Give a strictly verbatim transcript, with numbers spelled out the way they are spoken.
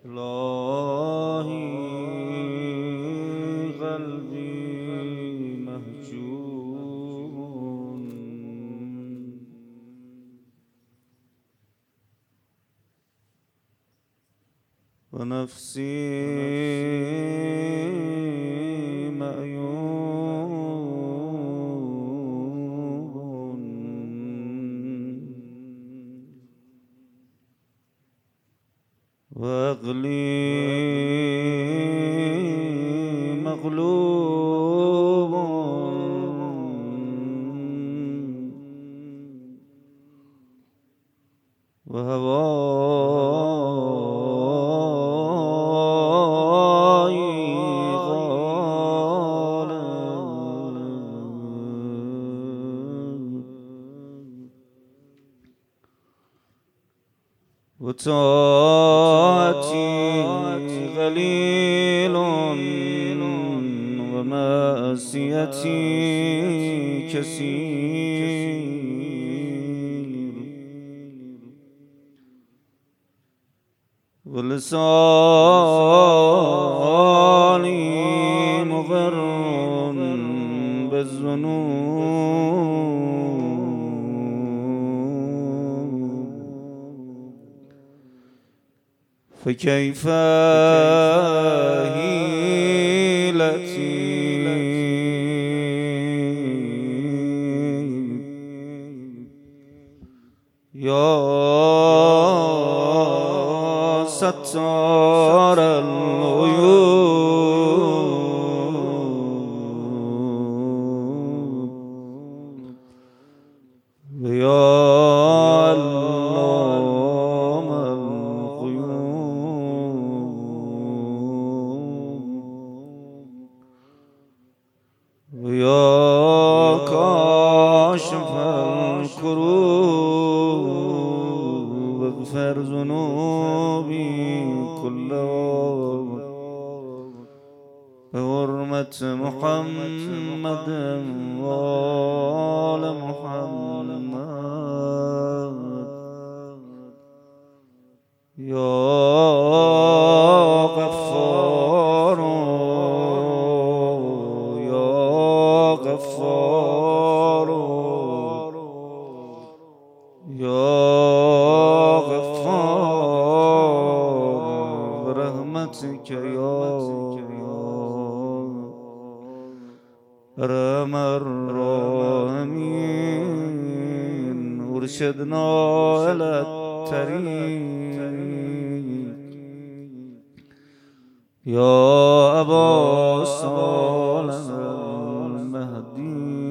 الهی قلبی محجوب و نفسی معیوب و عقلی مغلوب و هوایی غالب و طاعتی قلیل و معصیتی کثیر و لسانی مقر بالذنوب فكيف حيلتي يا ستار العيوب يا علام الغيوب يا كاشف الكروب اغفر ذنوبي كلها بحرمة محمد وآل محمد يا غفار يا غفار يا غفار برحمتك يا أرحم الراحمين ارشدنا إلى الطريق يا أبا صالح المهدي